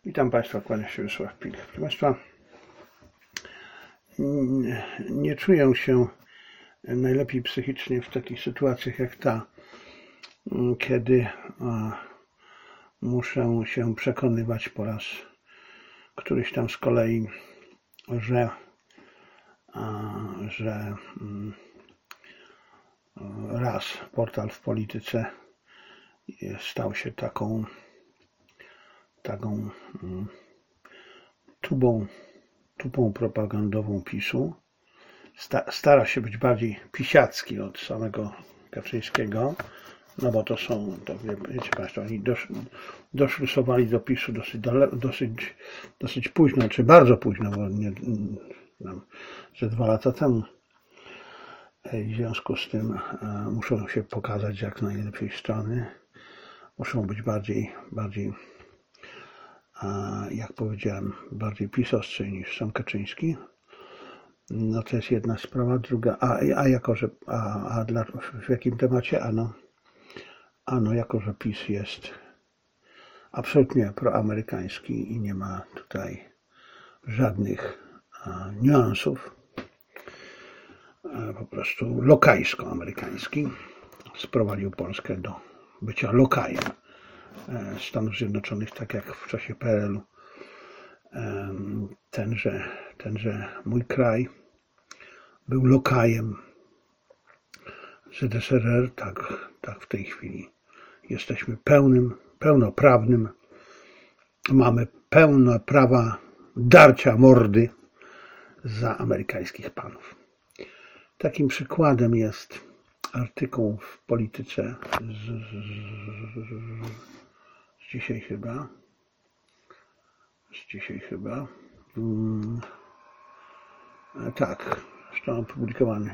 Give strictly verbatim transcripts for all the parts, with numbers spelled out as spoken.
Witam Państwa, kłania się Wiesław Pik. Proszę Państwa, nie czuję się najlepiej psychicznie w takich sytuacjach jak ta, kiedy muszę się przekonywać po raz któryś tam z kolei, że, że raz portal w polityce stał się taką taką tubą, tubą propagandową PiSu. Stara się być bardziej pisiacki od samego Kaczyńskiego, no bo to są, to wiecie Państwo, oni dosz, doszlusowali do PiSu dosyć, dosyć, dosyć późno, czy bardzo późno, bo nie, no, że dwa lata temu. W związku z tym muszą się pokazać jak najlepiej strony, muszą być bardziej, bardziej jak powiedziałem, bardziej pisowscy niż sam Kaczyński. No to jest jedna sprawa. Druga, a, a jako, że a, a dla, w jakim temacie? Ano, ano, jako, że PiS jest absolutnie proamerykański i nie ma tutaj żadnych a, niuansów, a, po prostu lokajsko-amerykański, sprowadził Polskę do bycia lokajem Stanów Zjednoczonych, tak jak w czasie P R L u. Tenże, tenże mój kraj był lokajem Z S R R, tak, tak w tej chwili jesteśmy pełnym, pełnoprawnym, mamy pełne prawa darcia mordy za amerykańskich panów. Takim przykładem jest artykuł w Polityce z, z, z dzisiaj chyba, z dzisiaj chyba, hmm, tak, został opublikowany,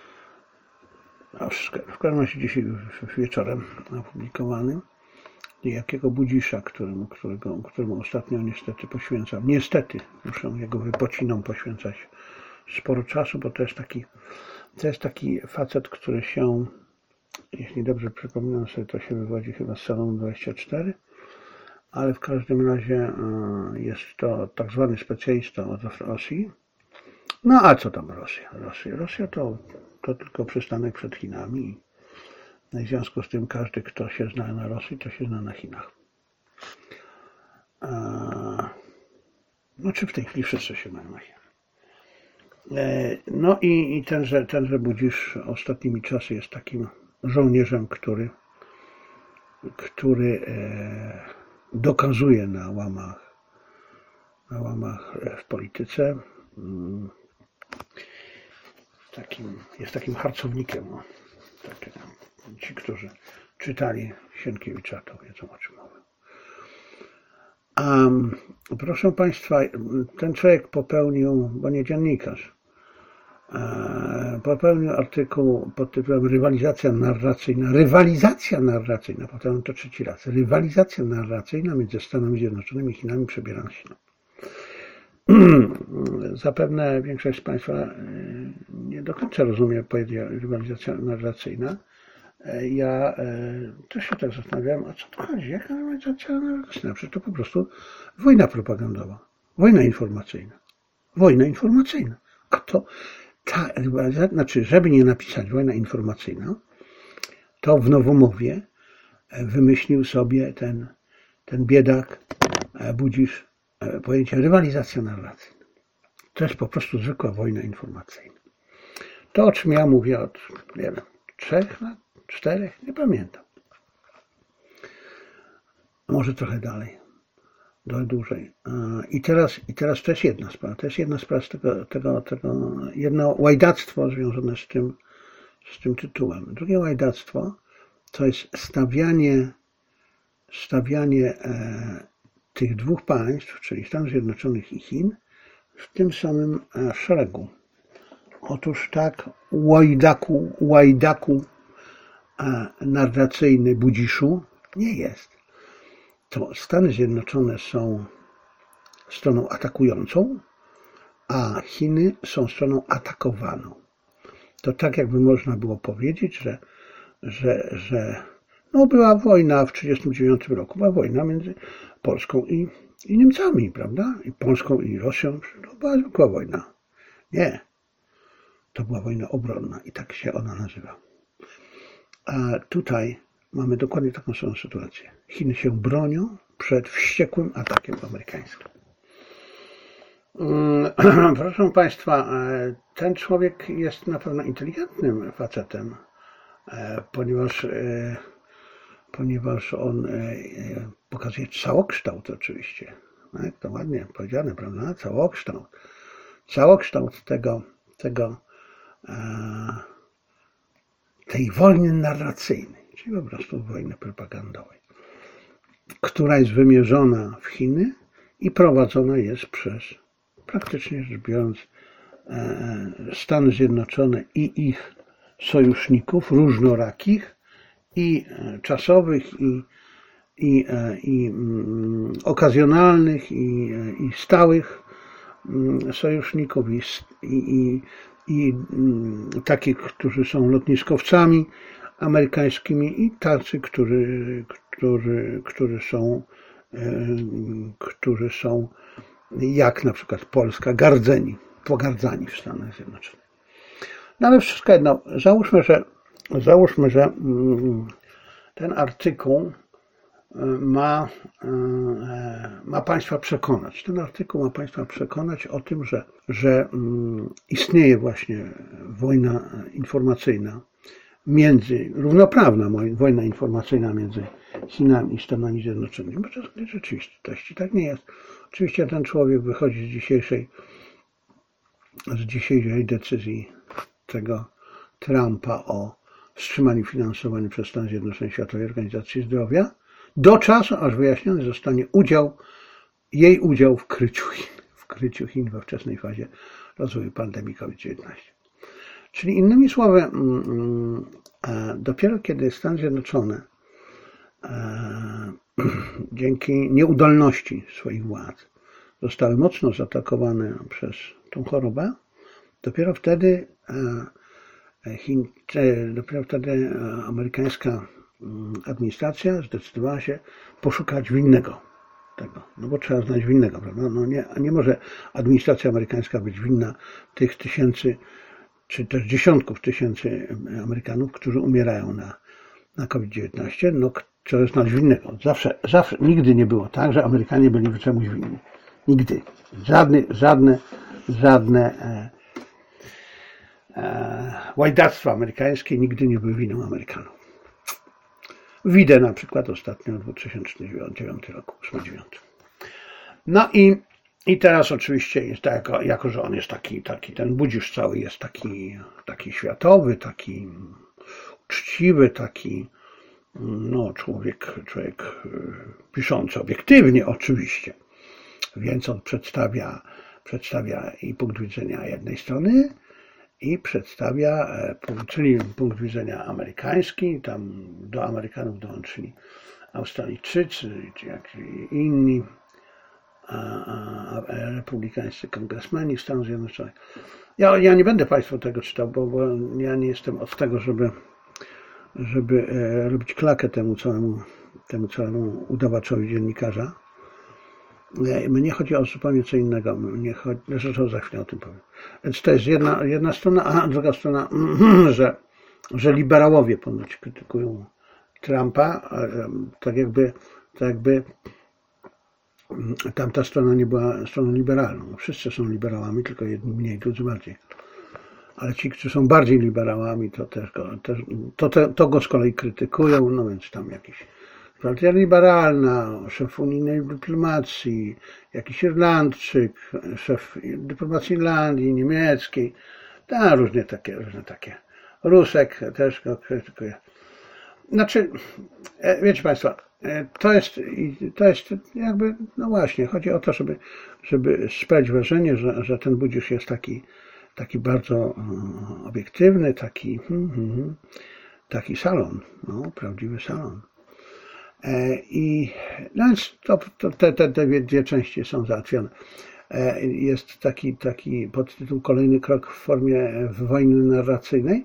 a w każdym razie dzisiaj wieczorem opublikowany, niejakiego Budzisza, któremu, którego, któremu ostatnio niestety poświęcam, niestety muszę jego wypocinom poświęcać sporo czasu, bo to jest taki, to jest taki facet, który się, jeśli dobrze przypominam sobie, to się wywodzi chyba z Salonu dwadzieścia cztery, ale w każdym razie jest to tak zwany specjalista od Rosji. No a co tam Rosja? Rosja, Rosja to, to tylko przystanek przed Chinami. No i w związku z tym każdy, kto się zna na Rosji, to się zna na Chinach. No czy w tej chwili wszyscy się znają na Chinach. No i, i tenże, tenże Budzisz ostatnimi czasy jest takim żołnierzem, który, który dokazuje na łamach, na łamach w polityce. Takim, jest takim harcownikiem. No. Tak, ci, którzy czytali Sienkiewicza, to wiedzą, o czym mówię. Um, proszę Państwa, ten człowiek popełnił, bo nie dziennikarz, e, popełnił artykuł pod tytułem Rywalizacja narracyjna. Rywalizacja narracyjna, powtarzam to trzeci raz. Rywalizacja narracyjna między Stanami Zjednoczonymi i Chinami przebiera się. Zapewne większość z Państwa nie do końca rozumie pojęcie rywalizacja narracyjna. Ja też się tak zastanawiałem, a co to chodzi? Jaka rywalizacja narracyjna? Przecież to po prostu wojna propagandowa, wojna informacyjna. Wojna informacyjna. A to ta rywalizacja, znaczy, żeby nie napisać wojna informacyjna, to w Nowomowie wymyślił sobie ten, ten biedak Budzisz pojęcie rywalizacja narracyjna. To jest po prostu zwykła wojna informacyjna. To, o czym ja mówię od, nie wiem, trzech lat, czterech, nie pamiętam. Może trochę dalej, trochę dłużej. I teraz, i teraz to jest jedna sprawa. To jest jedna sprawa z tego, tego, tego jedno łajdactwo związane z tym, z tym tytułem. Drugie łajdactwo to jest stawianie, stawianie e, tych dwóch państw, czyli Stanów Zjednoczonych i Chin, w tym samym szeregu. Otóż tak, łajdaku, łajdaku narracyjny Budziszu nie jest. To Stany Zjednoczone są stroną atakującą, a Chiny są stroną atakowaną. To tak jakby można było powiedzieć, że, że, że no była wojna w tysiąc dziewięćset trzydziestym dziewiątym roku, była wojna między Polską i, i Niemcami, prawda? I Polską, i Rosją. To była zwykła wojna. Nie. To była wojna obronna i tak się ona nazywa. A tutaj mamy dokładnie taką samą sytuację. Chiny się bronią przed wściekłym atakiem amerykańskim. Proszę Państwa, ten człowiek jest na pewno inteligentnym facetem, ponieważ, ponieważ on pokazuje całokształt oczywiście. To ładnie powiedziane, prawda? Całokształt. Całokształt tego, tego, tej wojny narracyjnej, czyli po prostu wojny propagandowej, która jest wymierzona w Chiny i prowadzona jest przez, praktycznie rzecz biorąc, Stany Zjednoczone i ich sojuszników różnorakich i czasowych, i, i, i mm, okazjonalnych, i, i stałych sojuszników, i, i, i mm, takich, którzy są lotniskowcami amerykańskimi, i tacy, którzy, którzy, którzy są, którzy są jak na przykład Polska, gardzeni, pogardzani w Stanach Zjednoczonych. No ale wszystko jedno, załóżmy, że, załóżmy, że ten artykuł ma, ma Państwa przekonać. Ten artykuł ma Państwa przekonać o tym, że, że istnieje właśnie wojna informacyjna między, równoprawna wojna informacyjna między Chinami i Stanami Zjednoczonymi. Bo to w rzeczywistości tak nie jest. Oczywiście ten człowiek wychodzi z dzisiejszej, z dzisiejszej decyzji tego Trumpa o wstrzymaniu finansowania przez Stany Zjednoczone Światowej Organizacji Zdrowia do czasu, aż wyjaśniony zostanie udział, jej udział w kryciu Chin, w kryciu Chin we wczesnej fazie rozwoju pandemii COVID dziewiętnaście. Czyli innymi słowy, dopiero kiedy Stany Zjednoczone dzięki nieudolności swoich władz zostały mocno zaatakowane przez tą chorobę, dopiero wtedy, Chin, dopiero wtedy amerykańska administracja zdecydowała się poszukać winnego tego. No bo trzeba znaleźć winnego, prawda? No nie, nie może administracja amerykańska być winna tych tysięcy, czy też dziesiątków tysięcy Amerykanów, którzy umierają na, na COVID dziewiętnaście. No trzeba znaleźć winnego. Zawsze, zawsze, nigdy nie było tak, że Amerykanie byli czemuś winni. Nigdy. Żadne, żadne, żadne e, e, łajdactwa amerykańskie nigdy nie były winą Amerykanów. Widzę na przykład ostatnio w dwa tysiące dziewiątym roku, ósmy dziewiąty. No i, i teraz oczywiście jest tak, jako, jako że on jest taki, taki, ten Budzisz cały jest taki, taki światowy, taki uczciwy, taki no, człowiek, człowiek piszący obiektywnie oczywiście. Więc on przedstawia, przedstawia i punkt widzenia jednej strony, i przedstawia, czyli punkt widzenia amerykański, tam do Amerykanów dołączyli Australijczycy, czy jak inni a, a, a republikańscy kongresmeni w Stanach Zjednoczonych. Ja, ja nie będę Państwu tego czytał, bo, bo ja nie jestem od tego, żeby, żeby e, robić klakę temu całemu, temu całemu udawaczowi dziennikarza. Mnie chodzi o zupełnie co innego. Mnie chodzi, zresztą za chwilę o tym powiem. Więc to jest jedna, jedna strona, a druga strona, że, że liberałowie ponoć krytykują Trumpa, tak jakby, tak jakby tamta strona nie była stroną liberalną. Wszyscy są liberałami, tylko jedni mniej, drudzy bardziej. Ale ci, którzy są bardziej liberałami, to też go, też, to, to, to go z kolei krytykują, no więc tam jakiś Partia Liberalna, szef unijnej dyplomacji, jakiś Irlandczyk, szef dyplomacji Irlandii, niemieckiej, ta, różne takie, różne takie. Rusek też go krytykuje. Znaczy, wiecie Państwo, to jest, to jest jakby, no właśnie, chodzi o to, żeby, żeby sprawić wrażenie, że, że ten Budzisz jest taki, taki bardzo obiektywny, taki, hmm, hmm, taki salon, no, prawdziwy salon. I no więc to, to, te, te, te dwie części są załatwione. Jest taki, taki podtytuł Kolejny krok w formie wojny narracyjnej.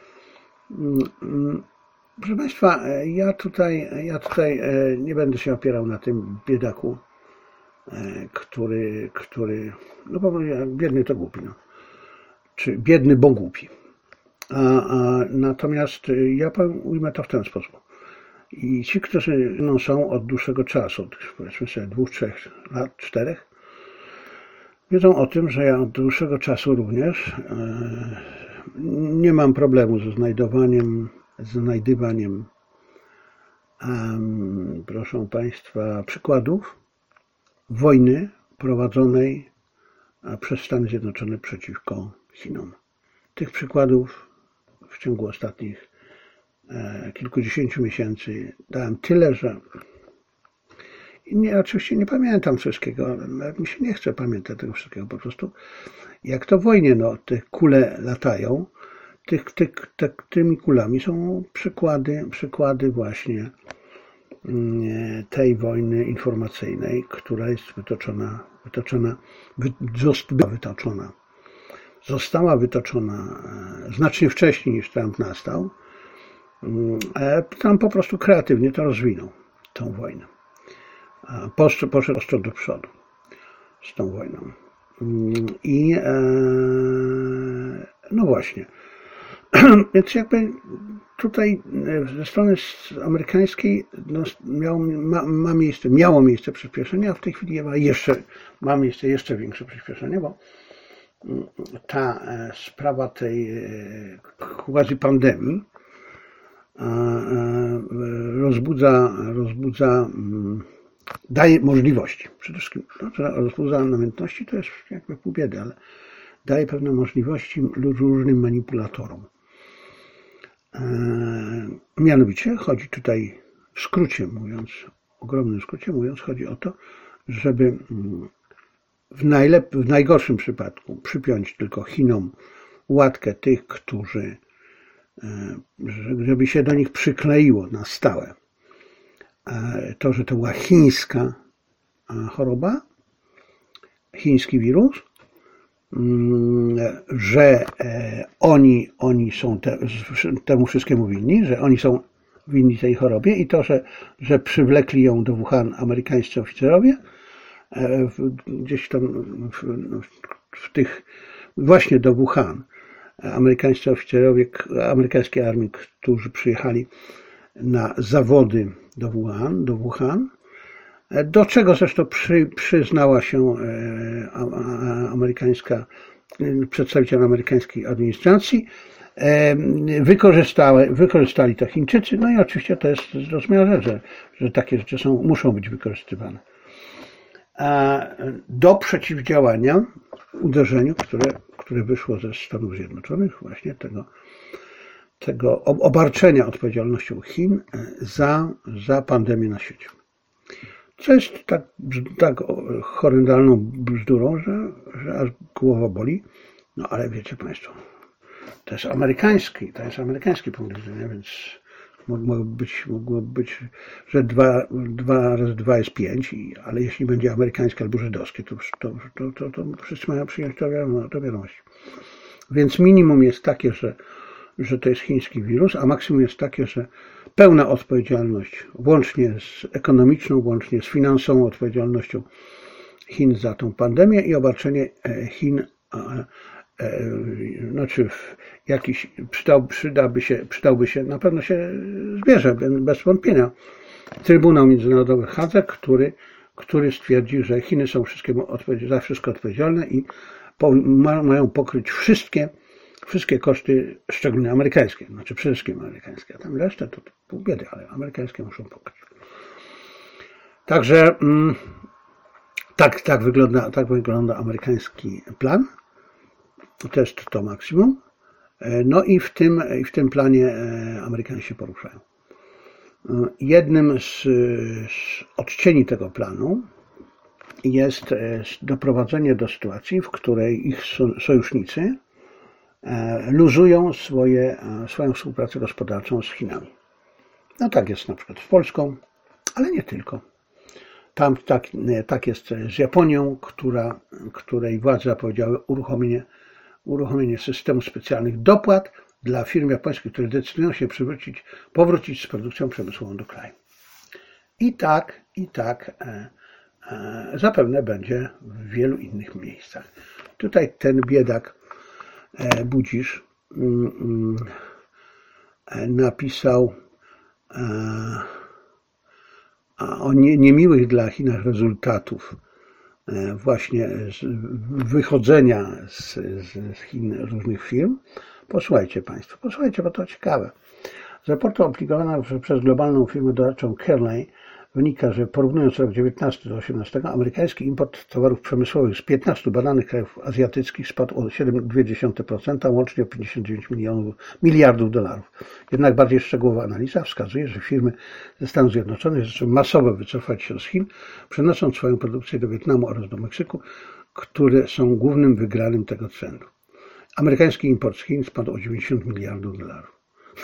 Proszę Państwa, ja tutaj, ja tutaj nie będę się opierał na tym biedaku który, który no po prostu biedny to głupi, no. Czy biedny, bo głupi. A, a, natomiast ja ujmę to w ten sposób. I ci, którzy no, są od dłuższego czasu, od powiedzmy sobie dwóch, trzech lat, czterech, wiedzą o tym, że ja od dłuższego czasu również e, nie mam problemu ze znajdowaniem, znajdywaniem, e, proszę Państwa, przykładów wojny prowadzonej przez Stany Zjednoczone przeciwko Chinom. Tych przykładów w ciągu ostatnich e, kilkudziesięciu miesięcy dałem tyle, że nie, oczywiście nie pamiętam wszystkiego, ale nawet mi się nie chce pamiętać tego wszystkiego. Po prostu jak to w wojnie, no, te kule latają, tych, tych, te, tymi kulami są przykłady, przykłady właśnie tej wojny informacyjnej, która jest wytoczona, wytoczona, wy, została wytoczona. Została wytoczona znacznie wcześniej niż Trump nastał. Trump po prostu kreatywnie to rozwinął, tą wojnę. Poszedł, poszedł ostro do przodu z tą wojną. I no właśnie. Więc jakby tutaj ze strony amerykańskiej no, miało, ma, ma miejsce, miało miejsce przyspieszenie, a w tej chwili ma, jeszcze, ma miejsce jeszcze większe przyspieszenie, bo ta sprawa tej quasi pandemii rozbudza, rozbudza, daje możliwości. Przede wszystkim to, że rozbudza namiętności, to jest jakby pół biedy, ale daje pewne możliwości różnym manipulatorom. Mianowicie chodzi tutaj, w skrócie mówiąc, w ogromnym skrócie mówiąc, chodzi o to, żeby w, najlep- w najgorszym przypadku przypiąć tylko Chinom łatkę tych, którzy, żeby się do nich przykleiło na stałe to, że to była chińska choroba, chiński wirus, że oni, oni są te, temu wszystkiemu winni, że oni są winni tej chorobie i to, że, że przywlekli ją do Wuhan amerykańscy oficerowie, gdzieś tam w, w tych, właśnie do Wuhan, amerykańscy oficerowie amerykańskiej armii, którzy przyjechali na zawody do Wuhan, do Wuhan, do czego zresztą przy, przyznała się amerykańska, przedstawiciel amerykańskiej administracji, wykorzystali, wykorzystali to Chińczycy, no i oczywiście to jest zrozumiałe, że, że takie rzeczy są, muszą być wykorzystywane do przeciwdziałania uderzeniu, które, które wyszło ze Stanów Zjednoczonych, właśnie tego, tego obarczenia odpowiedzialnością Chin za, za pandemię na świecie. Co jest tak, tak horrendalną bzdurą, że, że aż głowa boli. No ale wiecie Państwo, to jest amerykański, to jest amerykański punkt widzenia, więc mogło być, mogło być że dwa, dwa razy dwa jest pięć, i, ale jeśli będzie amerykańskie albo żydowskie, to, to, to, to, to wszyscy mają przyjąć to do wiadomości. Więc minimum jest takie, że, że to jest chiński wirus, a maksimum jest takie, że pełna odpowiedzialność, łącznie z ekonomiczną, łącznie z finansową odpowiedzialnością Chin za tą pandemię i obarczenie Chin, e, e, znaczy jakiś, przydał, przydaby się, przydałby się, na pewno się zbierze, bez wątpienia, Trybunał Międzynarodowy w Hadze, który, który stwierdzi, że Chiny są wszystkiemu za wszystko odpowiedzialne i po, ma, mają pokryć wszystkie Wszystkie koszty, szczególnie amerykańskie, znaczy przede wszystkim amerykańskie, a tam resztę to, to pół biedy, ale amerykańskie muszą pokryć. Także tak, tak, wygląda, tak wygląda amerykański plan. To jest to maksimum. No i w tym, w tym planie Amerykanie się poruszają. Jednym z, z odcieni tego planu jest doprowadzenie do sytuacji, w której ich sojusznicy luzują swoje, swoją współpracę gospodarczą z Chinami. No tak jest na przykład z Polską, ale nie tylko. Tam tak, tak jest z Japonią, która, której władze zapowiedziały uruchomienie, uruchomienie systemu specjalnych dopłat dla firm japońskich, które decydują się przywrócić, powrócić z produkcją przemysłową do kraju. I tak, i tak zapewne będzie w wielu innych miejscach. Tutaj ten biedak Budzisz napisał o niemiłych dla Chinach rezultatów właśnie wychodzenia z, z Chin różnych firm. Posłuchajcie Państwo, posłuchajcie, bo to ciekawe. Z raportu opublikowanego przez globalną firmę doradczą Kearney wynika, że porównując rok dziewiętnasty do osiemnastego, amerykański import towarów przemysłowych z piętnastu badanych krajów azjatyckich spadł o siedem przecinek dwa dziesiąte procent, łącznie o pięćdziesiąt dziewięć milionów, miliardów dolarów. Jednak bardziej szczegółowa analiza wskazuje, że firmy ze Stanów Zjednoczonych zaczęły masowo wycofać się z Chin, przenosząc swoją produkcję do Wietnamu oraz do Meksyku, które są głównym wygranym tego trendu. Amerykański import z Chin spadł o dziewięćdziesiąt miliardów dolarów.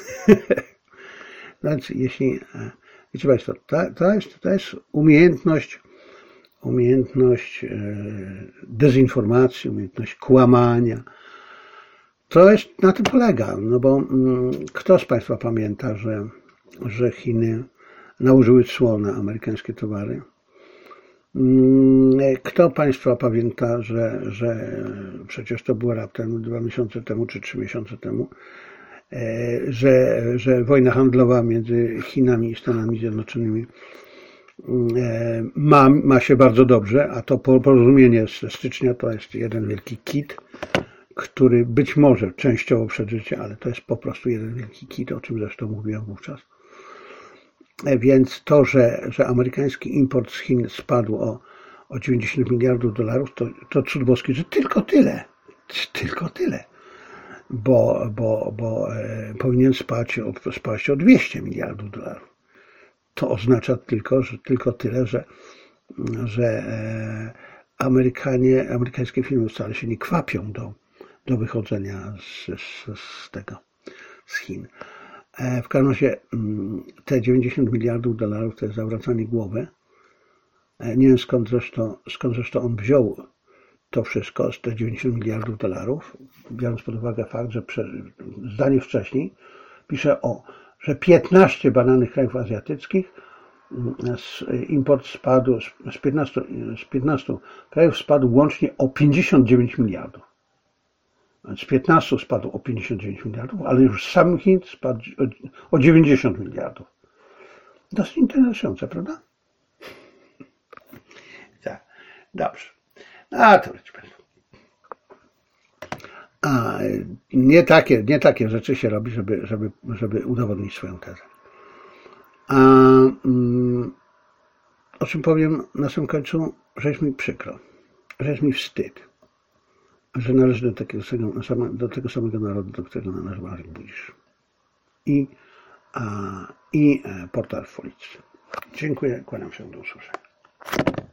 Więc jeśli, wiecie Państwo, to, to, jest, to jest umiejętność, umiejętność dezinformacji, umiejętność kłamania. To jest, na tym polega, no bo kto z Państwa pamięta, że, że Chiny nałożyły cło na amerykańskie towary? Kto Państwa pamięta, że, że przecież to było raptem dwa miesiące temu czy trzy miesiące temu, że, że wojna handlowa między Chinami i Stanami Zjednoczonymi ma, ma się bardzo dobrze, a to porozumienie z stycznia to jest jeden wielki kit, który być może częściowo przeżycie, ale to jest po prostu jeden wielki kit, o czym zresztą mówiłem wówczas. Więc to, że, że amerykański import z Chin spadł o, o dziewięćdziesiąt miliardów dolarów, to, to cud boski, że tylko tyle, tylko tyle, bo, bo, bo e, powinien spać o, spaść o dwieście miliardów dolarów. To oznacza tylko, że tylko tyle, że, że e, Amerykanie, amerykańskie firmy wcale się nie kwapią do, do wychodzenia z, z, z tego, z Chin. W każdym razie te dziewięćdziesiąt miliardów dolarów to jest zawracanie głowy. Nie wiem skąd zresztą, skąd zresztą on wziął to wszystko, z te dziewięćdziesiąt miliardów dolarów, biorąc pod uwagę fakt, że zdanie wcześniej pisze o, że piętnaście badanych krajów azjatyckich import spadł, z piętnastu, z piętnastu krajów spadł łącznie o pięćdziesiąt dziewięć miliardów. Z piętnastu spadł o pięćdziesiąt dziewięć miliardów, ale już z samych Chin spadł o dziewięćdziesiąt miliardów. Dosyć interesujące, prawda? Tak, dobrze. A to wiecie Państwo. A nie takie, nie takie rzeczy się robi, żeby, żeby, żeby udowodnić swoją tezę. A mm, o czym powiem na samym końcu, że jest mi przykro, że jest mi wstyd, że należy do takiego, do tego samego narodu, do którego należy Marek Budzisz i, a, i portal Folicy. Dziękuję, kłaniam się, do usłyszenia.